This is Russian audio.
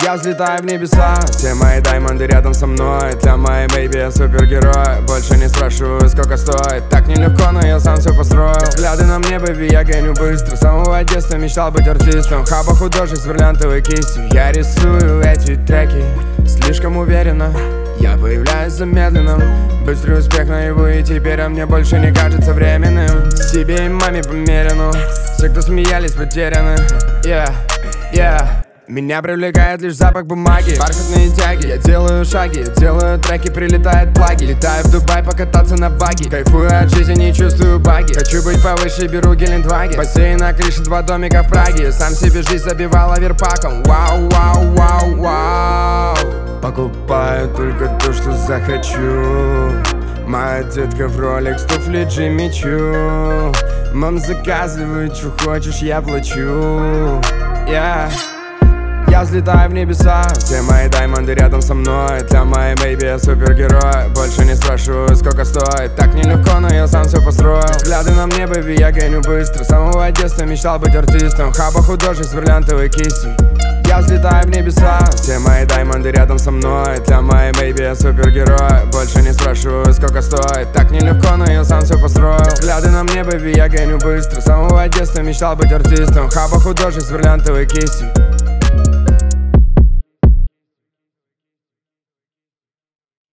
Я взлетаю в небеса, все мои даймонды рядом со мной. Для моей бэйби я супергерой. Больше не спрашиваю, сколько стоит. Так нелегко, но я сам все построил. Взгляды на мне, бэйби, я гоню быстро. С самого детства мечтал быть артистом. Хаба художник с бриллиантовой кистью. Я рисую эти треки слишком уверенно. Я появляюсь замедленно. Быстрый успех наяву, и теперь мне больше не кажется временным. Себе и маме померено. Все, кто смеялись, потеряны. Меня привлекает лишь запах бумаги, бархатные тяги. Я делаю шаги, делаю треки, прилетают плаги. Летаю в Дубай покататься на баги. Кайфую от жизни, не чувствую баги. Хочу быть повыше, беру Гелендваген. Бассейн на крыше, 2 домика в Праге. Сам себе жизнь забивал оверпаком. Вау, вау, вау, вау. Покупаю только то, что захочу. Моя детка в Rolex, туфли Джимми Чу. Мам, заказывай, что хочешь, я плачу. Я взлетаю в небеса, все мои даймонды рядом со мной. Для моей бэйби я супергерой. Больше не спрашиваю, сколько стоит. Так нелегко, но я сам все построил. Взгляды на мне, бэйби, я гоню быстро. С самого детства мечтал быть артистом. Хаба художник с бриллиантовой кистью. Я взлетаю в небеса, все мои даймонды рядом со мной. Для моей бэйби я супергерой. Больше не спрашиваю, сколько стоит. Так нелегко, но я сам все построил. Взгляды на мне, бэйби, я гоню быстро. С самого детства мечтал быть артистом. Хаба художник с бриллиантовой кистью.